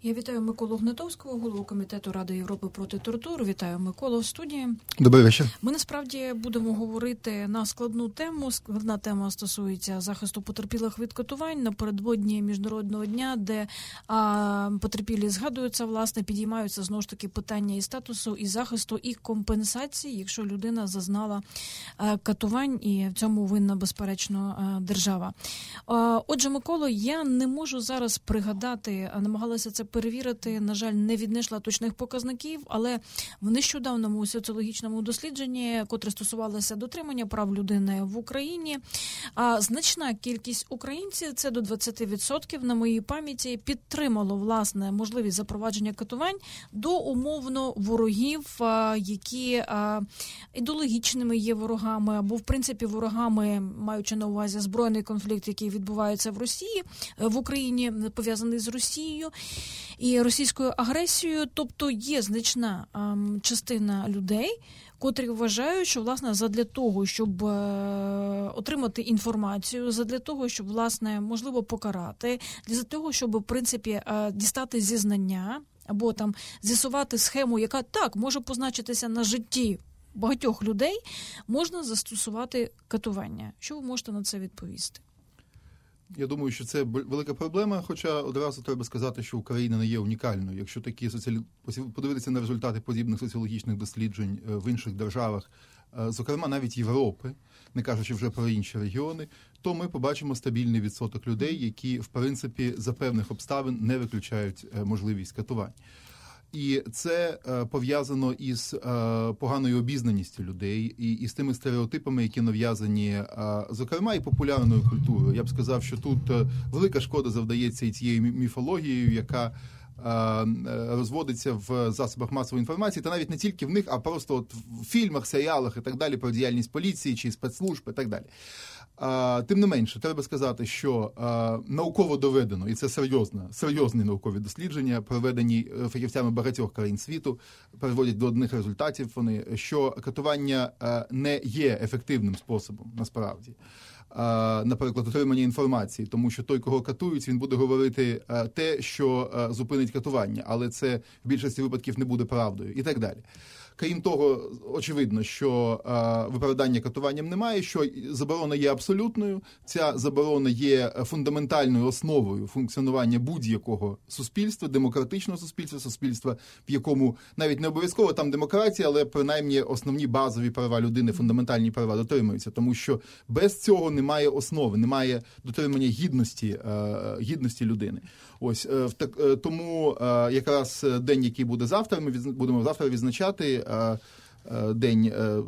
Я вітаю Миколу Гнатовського, голову Комітету Ради Європи проти тортур. Вітаю, Миколу, в студії. Добрий вечір. Ми насправді будемо говорити на складну тему. Складна тема стосується захисту потерпілих від катувань напередодні Міжнародного дня, де потерпілі згадуються, власне, підіймаються знову ж таки питання і статусу, і захисту, і компенсації, якщо людина зазнала катувань, і в цьому винна, безперечно, держава. Отже, Миколо, я не можу зараз пригадати, намагалася це перевірити, на жаль, не віднайшла точних показників, але в нещодавному соціологічному дослідженні, котре стосувалося дотримання прав людини в Україні, значна кількість українців, це до 20%, на моїй пам'яті, підтримало, власне, можливість запровадження катувань до умовно ворогів, які ідеологічними є ворогами, або, в принципі, ворогами, маючи на увазі збройний конфлікт, який відбувається в Росії, в Україні, пов'язаний з Росією і російською агресією. Тобто є значна частина людей, котрі вважають, що, власне, задля того, щоб отримати інформацію, задля того, щоб, власне, можливо, покарати, для того, щоб, в принципі, дістати зізнання або там з'ясувати схему, яка так може позначитися на житті багатьох людей, можна застосувати катування. Що ви можете на це відповісти? Я думаю, що це велика проблема, хоча одразу треба сказати, що Україна не є унікальною. Якщо подивитися на результати подібних соціологічних досліджень в інших державах, зокрема навіть Європи, не кажучи вже про інші регіони, то ми побачимо стабільний відсоток людей, які, в принципі, за певних обставин не виключають можливість катувань. І це пов'язано із поганою обізнаністю людей і з тими стереотипами, які нав'язані, зокрема, і популярною культурою. Я б сказав, що тут велика шкода завдається і цією міфологією, яка розводиться в засобах масової інформації, та навіть не тільки в них, а просто от в фільмах, серіалах і так далі про діяльність поліції чи спецслужб і так далі. Тим не менше, треба сказати, що науково доведено, і це серйозні наукові дослідження, проведені фахівцями багатьох країн світу, приводять до одних результатів вони, що катування не є ефективним способом, насправді. Наприклад, отримання інформації, тому що той, кого катують, він буде говорити те, що зупинить катування, але це в більшості випадків не буде правдою і так далі. Крім того, очевидно, що виправдання катуванням немає, що заборона є абсолютною, ця заборона є фундаментальною основою функціонування будь-якого суспільства, демократичного суспільства, суспільства, в якому навіть не обов'язково там демократія, але принаймні основні базові права людини, фундаментальні права дотримуються, тому що без цього немає основи, немає дотримання гідності людини. Ось тому якраз день, який буде завтра, ми будемо завтра відзначати День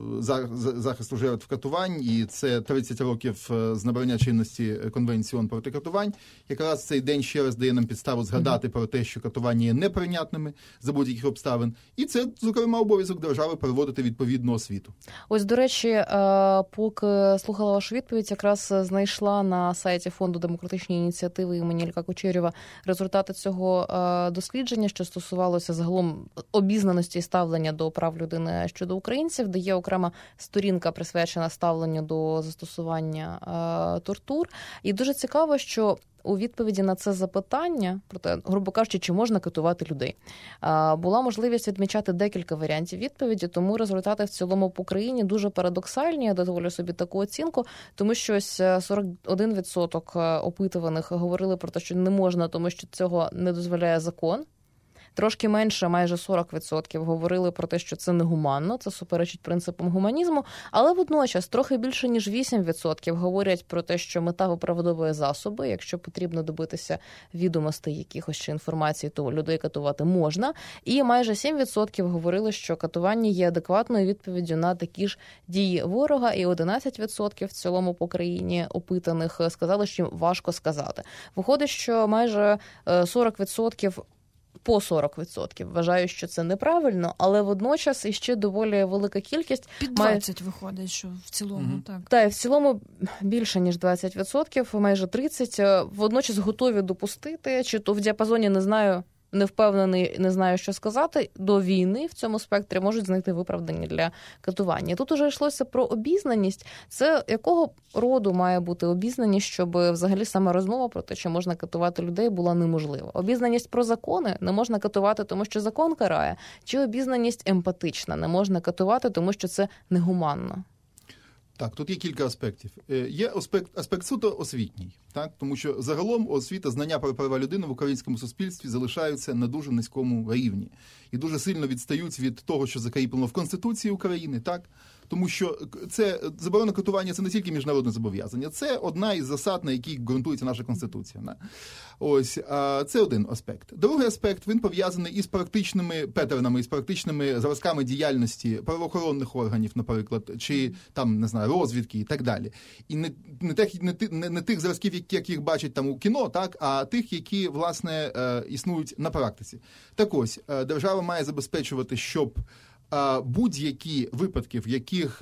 захисту жертв катувань, і це 30 років з набрання чинності Конвенції ООН проти катувань. Якраз цей день ще раз дає нам підставу згадати про те, що катування є неприйнятними за будь-яких обставин. І це, зокрема, обов'язок держави переводити відповідну освіту. Ось, до речі, поки слухала вашу відповідь, якраз знайшла на сайті Фонду демократичної ініціативи імені Ілька Кучерєва результати цього дослідження, що стосувалося загалом обізнаності і ставлення до прав людини щодо українців, де є окрема сторінка, присвячена ставленню до застосування тортур. І дуже цікаво, що у відповіді на це запитання, про те, грубо кажучи, чи можна катувати людей, була можливість відмічати декілька варіантів відповіді, тому результати в цілому по країні дуже парадоксальні, я дозволю собі таку оцінку, тому що ось 41% опитуваних говорили про те, що не можна, тому що цього не дозволяє закон. Трошки менше, майже 40% говорили про те, що це негуманно, це суперечить принципам гуманізму, але водночас трохи більше, ніж 8% говорять про те, що мета виправдовує засоби, якщо потрібно добитися відомостей якихось чи інформації, то людей катувати можна. І майже 7% говорили, що катування є адекватною відповіддю на такі ж дії ворога, і 11% в цілому по країні опитаних сказали, що їм важко сказати. Виходить, що майже 40% по 40% вважаю, що це неправильно, але водночас іще доволі велика кількість. Під 20 виходить, що в цілому, так. Так, в цілому більше, ніж 20%, майже 30%, водночас готові допустити, чи то в діапазоні, не знаю, не впевнений, не знаю, що сказати, до війни в цьому спектрі можуть знайти виправдання для катування. Тут уже йшлося про обізнаність. Це якого роду має бути обізнаність, щоб взагалі саме розмова про те, що можна катувати людей, була неможлива? Обізнаність про закони, не можна катувати, тому що закон карає, чи обізнаність емпатична, не можна катувати, тому що це негуманно? Так, тут є кілька аспектів. Є аспект суто освітній, так? Тому що загалом освіта, знання про права людини в українському суспільстві залишаються на дуже низькому рівні. І дуже сильно відстають від того, що закріплено в Конституції України, так? Тому що це заборона катування – це не тільки міжнародне зобов'язання, це одна із засад, на якій ґрунтується наша Конституція. Не? Ось, це один аспект. Другий аспект, він пов'язаний із практичними петернами, із практичними зразками діяльності правоохоронних органів, наприклад, чи там, не знаю, розвідки і так далі. І не тих зразків, як їх бачать там у кіно, так, а тих, які, власне, існують на практиці. Так ось, держава має забезпечувати, щоб будь-які випадки, в яких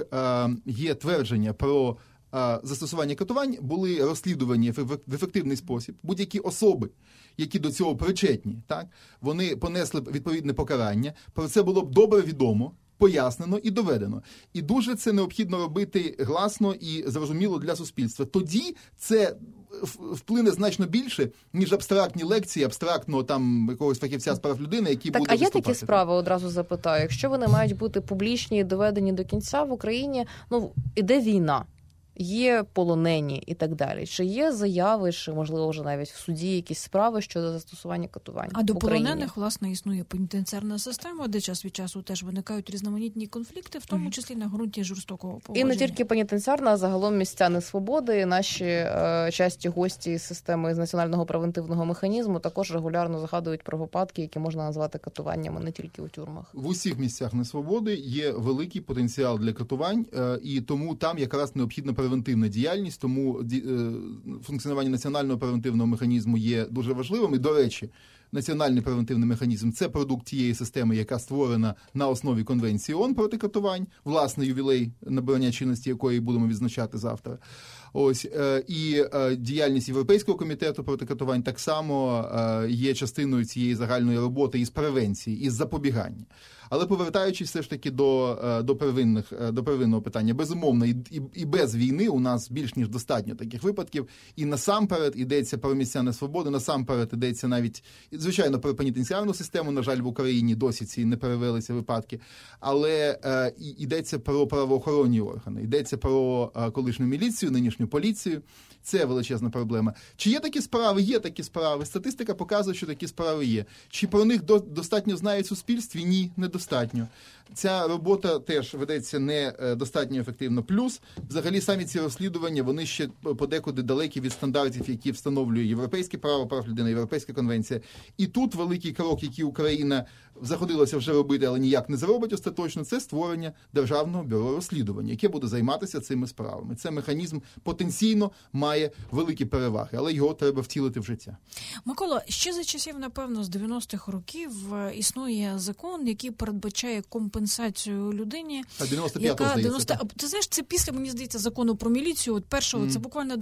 є твердження про застосування катувань, були розслідувані в ефективний спосіб. Будь-які особи, які до цього причетні, так, вони понесли б відповідне покарання. Про це було б добре відомо, пояснено і доведено. І дуже це необхідно робити гласно і зрозуміло для суспільства. Тоді це вплине значно більше, ніж абстрактні лекції, абстрактно там якогось фахівця з прав людини, які будуть виступати. Так, а є такі справи, одразу запитаю, якщо вони мають бути публічні і доведені до кінця в Україні, іде війна, є полонені і так далі. Чи є заяви, чи, можливо, вже навіть в суді якісь справи щодо застосування катувань в Україні? А до полонених, власне, існує пенітенціарна система, де час від часу теж виникають різноманітні конфлікти, в тому числі на ґрунті жорстокого поводження. І не тільки пенітенціарна, а загалом місця несвободи. Наші часті гості з системи з національного превентивного механізму також регулярно згадують про випадки, які можна назвати катуваннями не тільки у тюрмах. В усіх місцях несвободи є великий потенціал для катувань, і тому там якраз необхідна превентивна діяльність, тому функціонування національного превентивного механізму є дуже важливим. І, до речі, національний превентивний механізм – це продукт тієї системи, яка створена на основі Конвенції ООН проти катувань, власне, ювілей набрання чинності якої будемо відзначати завтра. Ось, і діяльність Європейського комітету проти катувань так само є частиною цієї загальної роботи із превенції, із запобігання. Але повертаючись все ж таки до первинного питання, безумовно, і без війни у нас більш ніж достатньо таких випадків. І насамперед йдеться про місця несвободи, насамперед йдеться навіть, звичайно, про пенітенціарну систему, на жаль, в Україні досі ці не перевелися випадки, але йдеться про правоохоронні органи, йдеться про колишню міліцію, нинішню поліцію. Це величезна проблема. Чи є такі справи? Є такі справи. Статистика показує, що такі справи є. Чи про них достатньо знають в суспільстві? Ні, недостатньо. Ця робота теж ведеться не достатньо ефективно. Плюс, взагалі, самі ці розслідування, вони ще подекуди далекі від стандартів, які встановлює європейське право прав людини, Європейська конвенція. І тут великий крок, який Україна заходилася вже робити, але ніяк не зробить остаточно, це створення Державного бюро розслідування, яке буде займатися цими справами. Це механізм потенційно має великі переваги, але його треба втілити в життя. Микола, ще за часів, напевно, з 90-х років існує закон, який передбачає компенсацію людині. А 95-го, здається. Ти знаєш, це після, мені здається, закону про міліцію, от першого, це буквально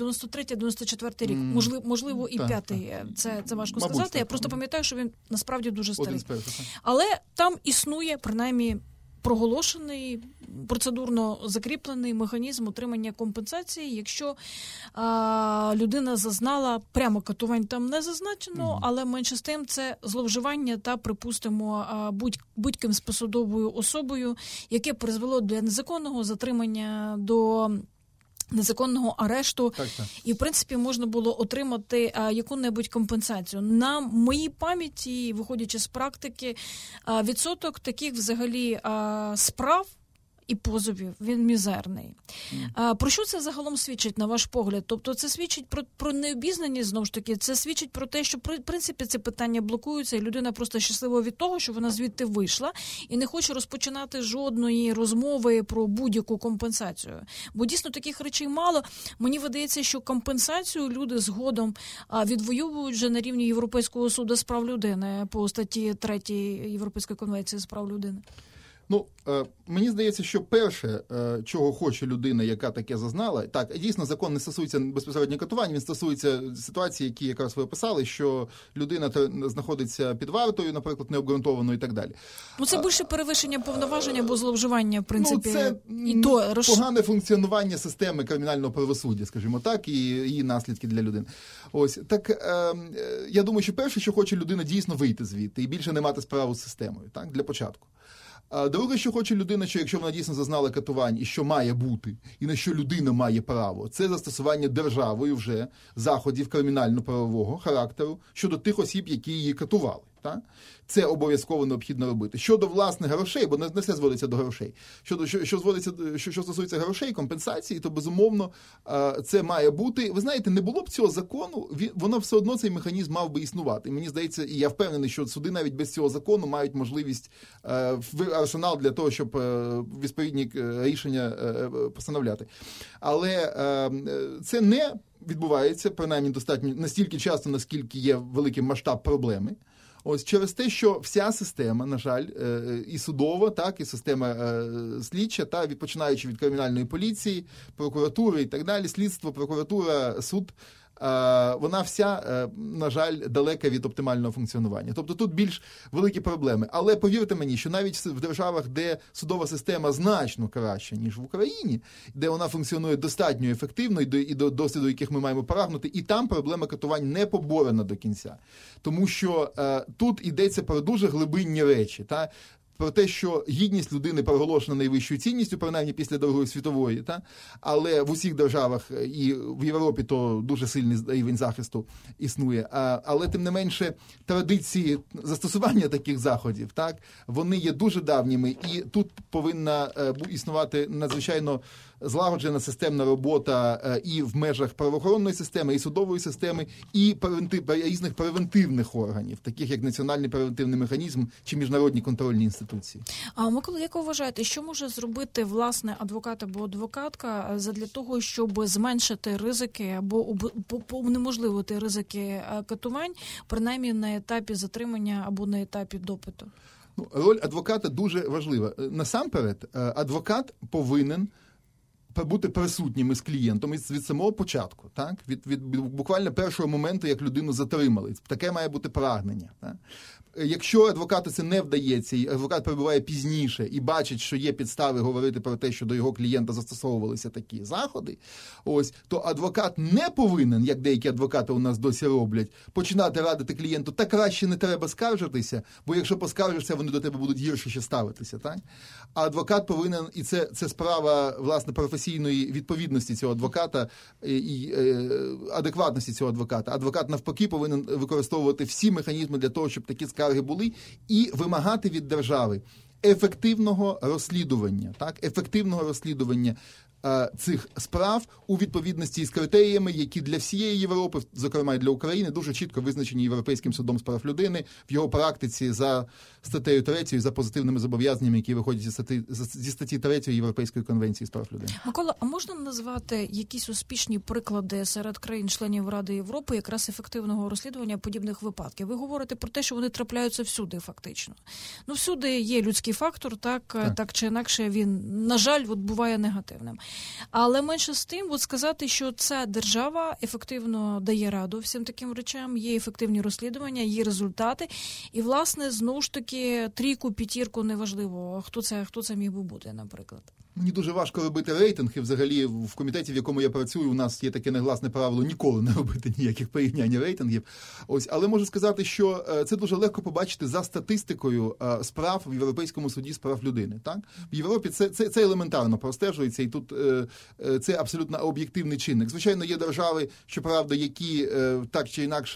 93-94 рік, можливо, і 5-й. Це важко сказати. Я просто пам'ятаю, що він насправді дуже старий. Але там існує, принаймні, проголошений, процедурно закріплений механізм отримання компенсації, якщо людина зазнала, прямо катувань там не зазначено, але менше з тим це зловживання та, припустимо, будь-ким з посадовою особою, яке призвело до незаконного затримання, до незаконного арешту, так. І, в принципі, можна було отримати яку-небудь компенсацію. На моїй пам'яті, виходячи з практики, відсоток таких взагалі справ і позовів, він мізерний. Про що це загалом свідчить, на ваш погляд? Тобто це свідчить про необізнаність, знову ж таки, це свідчить про те, що, в принципі, це питання блокується, і людина просто щаслива від того, що вона звідти вийшла і не хоче розпочинати жодної розмови про будь-яку компенсацію. Бо дійсно таких речей мало. Мені видається, що компенсацію люди згодом відвоюють вже на рівні Європейського суду з прав людини по статті 3 Європейської конвенції з прав людини. Мені здається, що перше, чого хоче людина, яка таке зазнала, так, дійсно, закон не стосується безпосередньо катувань, він стосується ситуації, які якраз ви описали, що людина знаходиться під вартою, наприклад, необґрунтовано і так далі. Це більше перевищення повноважень або зловживання, в принципі. Це погане функціонування системи кримінального правосуддя, скажімо так, і її наслідки для людини. Ось, так, я думаю, що перше, що хоче людина, дійсно вийти звідти і більше не мати справу з системою, так, для початку. Друге, що хоче людина, що якщо вона дійсно зазнала катувань і що має бути, і на що людина має право, це застосування державою вже заходів кримінально-правового характеру щодо тих осіб, які її катували. Так? Це обов'язково необхідно робити. Щодо власних грошей, бо не все зводиться до грошей. Що стосується грошей, компенсації, то безумовно це має бути. Ви знаєте, не було б цього закону, воно все одно цей механізм мав би існувати. І мені здається, і я впевнений, що суди навіть без цього закону мають можливість арсенал для того, щоб відповідні рішення постановляти. Але це не відбувається, принаймні достатньо настільки часто, наскільки є великий масштаб проблеми. Ось через те, що вся система, на жаль, і судова, так, і система слідча, та, починаючи від кримінальної поліції, прокуратури і так далі, слідство, прокуратура, суд, вона вся, на жаль, далека від оптимального функціонування. Тобто тут більш великі проблеми. Але повірте мені, що навіть в державах, де судова система значно краща, ніж в Україні, де вона функціонує достатньо ефективно і до досвіду, яких ми маємо прагнути, і там проблема катувань не поборена до кінця. Тому що тут йдеться про дуже глибинні речі, та? Про те, що гідність людини проголошена найвищою цінністю, принаймні після Другої світової, та? Але в усіх державах і в Європі то дуже сильний рівень захисту існує. Але, тим не менше, традиції застосування таких заходів, так, вони є дуже давніми, і тут повинна існувати надзвичайно злагоджена системна робота і в межах правоохоронної системи, і судової системи, і різних превентивних органів, таких як Національний превентивний механізм чи міжнародні контрольні інституції. Микола, як ви вважаєте, що може зробити, власне, адвокат або адвокатка задля того, щоб зменшити ризики або унеможливити ризики катувань, принаймні на етапі затримання або на етапі допиту? Роль адвоката дуже важлива. Насамперед, адвокат повинен бути присутніми з клієнтом від самого початку, так? Від буквально першого моменту, як людину затримали. Таке має бути прагнення. Так? Якщо адвокату це не вдається, і адвокат перебуває пізніше і бачить, що є підстави говорити про те, що до його клієнта застосовувалися такі заходи, ось, то адвокат не повинен, як деякі адвокати у нас досі роблять, починати радити клієнту, та краще не треба скаржитися, бо якщо поскаржишся, вони до тебе будуть гірше ще ставитися. Так? А адвокат повинен, і це справа, власне, професійної відповідності цього адвоката і адекватності цього адвоката. Адвокат, навпаки, повинен використовувати всі механізми для того, щоб такі скарги були, і вимагати від держави ефективного розслідування, так? Ефективного розслідування цих справ у відповідності з критеріями, які для всієї Європи, зокрема і для України, дуже чітко визначені Європейським судом з прав людини в його практиці за статтею 3, за позитивними зобов'язаннями, які виходять зі статті 3 Європейської конвенції з прав людини. Микола, а можна назвати якісь успішні приклади серед країн-членів Ради Європи якраз ефективного розслідування подібних випадків? Ви говорите про те, що вони трапляються всюди, фактично. Всюди є людський фактор, так чи інакше він, на жаль, буває негативним. Але менше з тим, сказати, що ця держава ефективно дає раду всім таким речам, є ефективні розслідування, є результати. І, власне, знову ж таки, 3, 5, неважливо, хто це міг би бути, наприклад. Мені дуже важко робити рейтинг, і взагалі в комітеті, в якому я працюю, у нас є таке негласне правило ніколи не робити ніяких порівнянь рейтингів. Ось, але можу сказати, що це дуже легко побачити за статистикою справ в Європейському суді з прав людини. Так? В Європі це елементарно простежується, і тут це абсолютно об'єктивний чинник. Звичайно, є держави, щоправда, які так чи інакше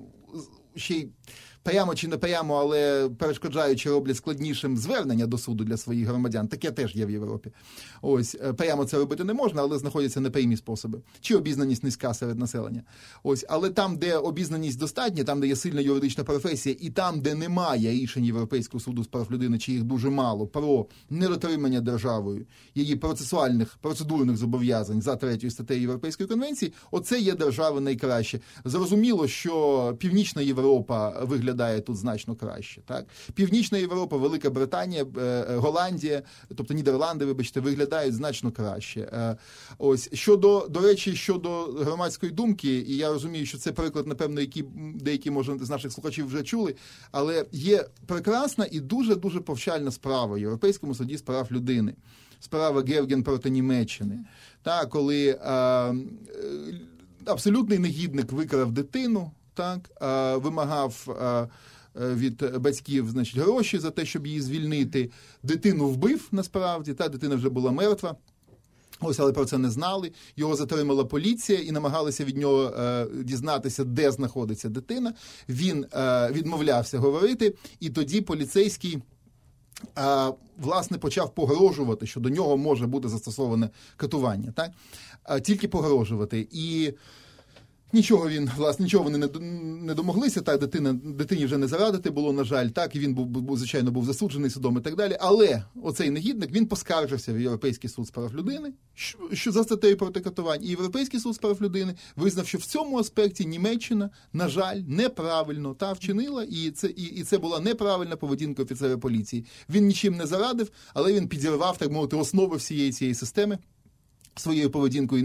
ще й прямо чи не прямо, але перешкоджаючи, роблять складнішим звернення до суду для своїх громадян. Таке теж є в Європі. Ось, прямо це робити не можна, але знаходяться непрямі способи. Чи обізнаність низька серед населення. Ось, але там, де обізнаність достатня, там, де є сильна юридична професія, і там, де немає рішень Європейського суду з прав людини, чи їх дуже мало, про недотримання державою її процедурних зобов'язань за 3 статтею Європейської конвенції, оце є держава найкраще. Зрозуміло, що Північна Європа виглядає виглядає тут значно краще. Так? Північна Європа, Велика Британія, Голландія, тобто Нідерланди, вибачте, виглядають значно краще. Ось до речі, щодо громадської думки, і я розумію, що це приклад, напевно, який деякі, може, з наших слухачів вже чули, але є прекрасна і дуже-дуже повчальна справа в Європейському суді з прав людини. Справа Гевген проти Німеччини. Так, коли абсолютний негідник викрав дитину, так, вимагав від батьків, значить, гроші за те, щоб її звільнити. Дитину вбив, насправді, та дитина вже була мертва. Ось, але про це не знали. Його затримала поліція і намагалися від нього дізнатися, де знаходиться дитина. Він відмовлявся говорити, і тоді поліцейський власне почав погрожувати, що до нього може бути застосоване катування. Так? Тільки погрожувати. І нічого вони не домоглися, так, дитині вже не зарадити було, на жаль, так, і він звичайно був засуджений судом і так далі, але оцей негідник, він поскаржився в Європейський суд з прав людини, що за статтею проти катувань, і Європейський суд з прав людини визнав, що в цьому аспекті Німеччина, на жаль, неправильно вчинила, і це була неправильна поведінка офіцера поліції. Він нічим не зарадив, але він підірвав, так мовити, основи всієї цієї системи своєю поведінкою,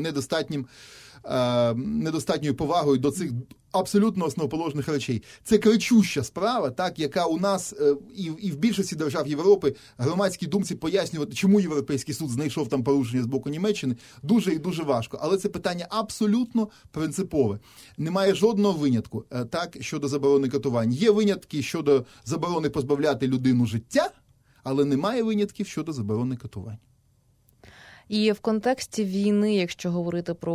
недостатньою повагою до цих абсолютно основоположних речей. Це кричуща справа, так, яка у нас і в більшості держав Європи громадській думці пояснювати, чому Європейський суд знайшов там порушення з боку Німеччини, дуже і дуже важко. Але це питання абсолютно принципове. Немає жодного винятку, так, щодо заборони катувань. Є винятки щодо заборони позбавляти людину життя, але немає винятків щодо заборони катувань. І в контексті війни, якщо говорити про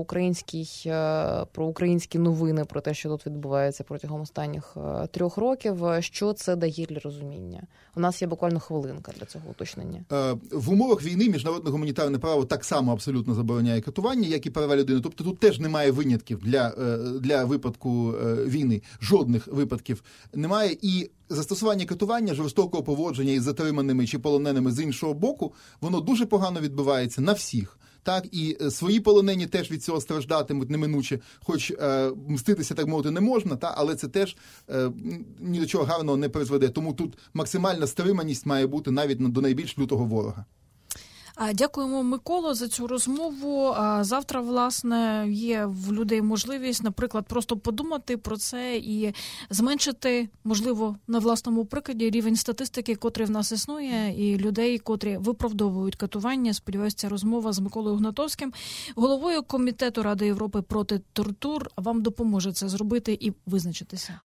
українські новини, про те, що тут відбувається протягом останніх 3 років, що це дає для розуміння? У нас є буквально хвилинка для цього уточнення. В умовах війни міжнародне гуманітарне право так само абсолютно забороняє катування, як і права людини. Тобто тут теж немає винятків для випадку війни. Жодних випадків немає. І застосування катування, жорстокого поводження із затриманими чи полоненими з іншого боку, воно дуже погано відбувається на всіх. Так, і свої полонені теж від цього страждатимуть неминуче, хоч мститися, так мовити, не можна, але це теж ні до чого гарного не призведе. Тому тут максимальна стриманість має бути навіть до найбільш лютого ворога. Дякуємо, Миколо, за цю розмову. Завтра, власне, є в людей можливість, наприклад, просто подумати про це і зменшити, можливо, на власному прикладі рівень статистики, котрий в нас існує, і людей, котрі виправдовують катування. Сподіваюся, ця розмова з Миколою Гнатовським, головою Комітету Ради Європи проти тортур, вам допоможе це зробити і визначитися.